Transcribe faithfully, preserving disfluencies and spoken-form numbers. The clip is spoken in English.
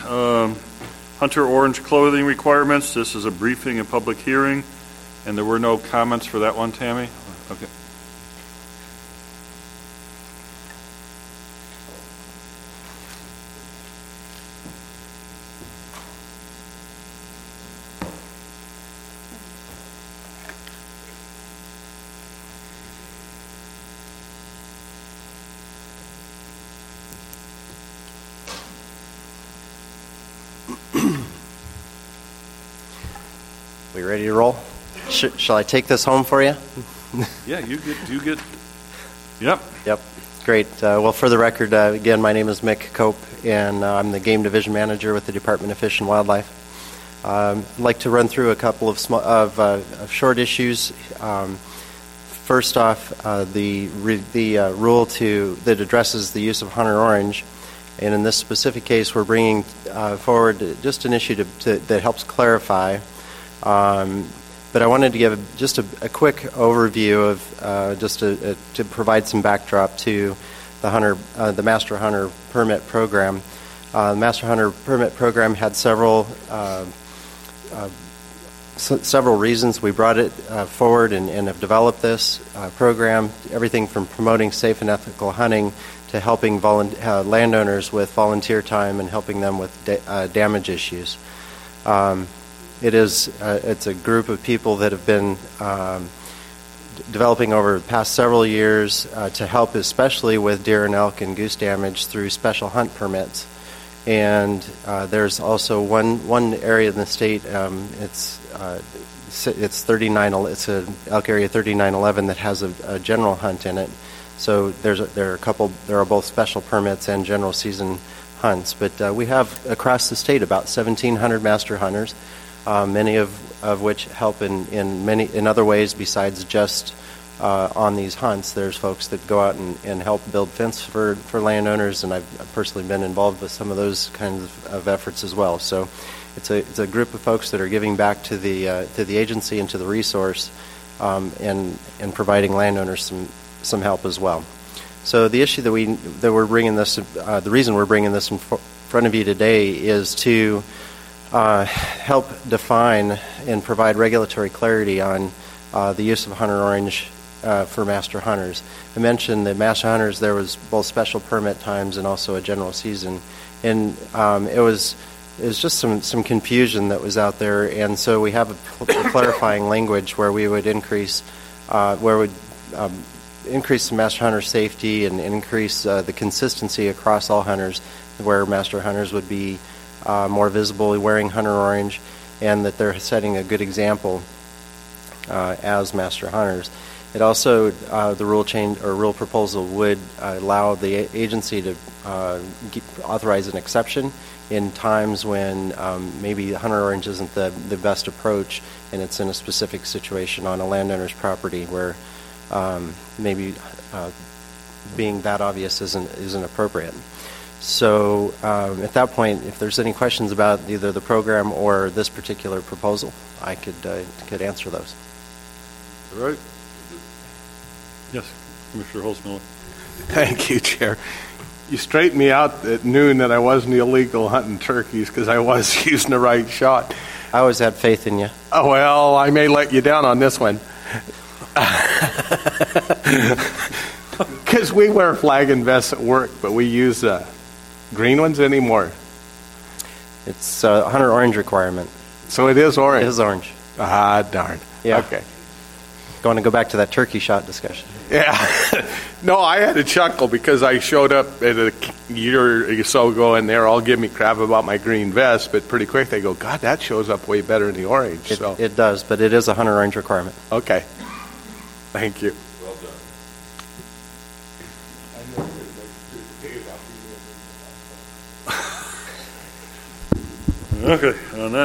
um, Hunter Orange clothing requirements. This is a briefing and public hearing, and there were no comments for that one, Tammy? Okay. We ready to roll? Sh- shall I take this home for you? Yeah, you get, you get, yep. Yep, great. Uh, well, for the record, uh, again, my name is Mick Cope, and uh, I'm the Game Division Manager with the Department of Fish and Wildlife. Um, I'd like to run through a couple of, sm- of, uh, of short issues. Um, first off, uh, the, re- the uh, rule to that addresses the use of Hunter Orange. And in this specific case, we're bringing uh, forward just an issue to, to, that helps clarify. Um, but I wanted to give just a, a quick overview of uh, just a, a, to provide some backdrop to the Hunter, uh, the Master Hunter Permit Program. Uh, the Master Hunter Permit Program had several uh, uh, s- several reasons we brought it uh, forward and, and have developed this uh, program. Everything from promoting safe and ethical hunting to helping volu- uh, landowners with volunteer time and helping them with da- uh, damage issues. Um, it is uh, it's a group of people that have been um, d- developing over the past several years uh, to help, especially with deer and elk and goose damage through special hunt permits. And uh, there's also one one area in the state. Um, it's uh, it's thirty-nine. It's a elk area thirty-nine eleven that has a, a general hunt in it. So there's a, there are a couple. There are both special permits and general season hunts. But uh, we have across the state about seventeen hundred master hunters, uh, many of, of which help in, in many in other ways besides just uh, on these hunts. There's folks that go out and, and help build fence for, for landowners, and I've personally been involved with some of those kinds of, of efforts as well. So it's a it's a group of folks that are giving back to the uh, to the agency and to the resource, um, and and providing landowners some. some help as well. So the issue that we that we're bringing this, uh, the reason we're bringing this in f- front of you today is to uh, help define and provide regulatory clarity on uh, the use of Hunter Orange uh, for master hunters. I mentioned that master hunters, there was both special permit times and also a general season, and um, it was it was just some some confusion that was out there, and so we have a, cl- a clarifying language where we would increase uh, where would um, increase the master hunter safety and increase uh, the consistency across all hunters, where master hunters would be uh, more visibly wearing Hunter Orange, and that they're setting a good example uh, as master hunters. It also, uh, the rule change or rule proposal would uh, allow the agency to uh, get, authorize an exception in times when um, maybe Hunter Orange isn't the, the best approach, and it's in a specific situation on a landowner's property where Um, maybe uh, being that obvious isn't isn't appropriate. So um, at that point, if there's any questions about either the program or this particular proposal, I could uh, could answer those. All right. Yes, Commissioner Holzmiller. Thank you, Chair. You straightened me out at noon that I wasn't illegal hunting turkeys because I was using the right shot. I always had faith in you. Oh, well, I may let you down on this one. Because we wear flag and vests at work, but we use uh, green ones anymore. It's a Hunter Orange requirement. So it is orange? It is orange. Ah, darn. Yeah. Okay. Going to go back to that turkey shot discussion. Yeah. No, I had a chuckle because I showed up at a year or so ago, and they're all giving me crap about my green vest, but pretty quick they go, God, that shows up way better in the orange. It, so. it does, but it is a Hunter Orange requirement. Okay. Thank you. Well done. Okay, on that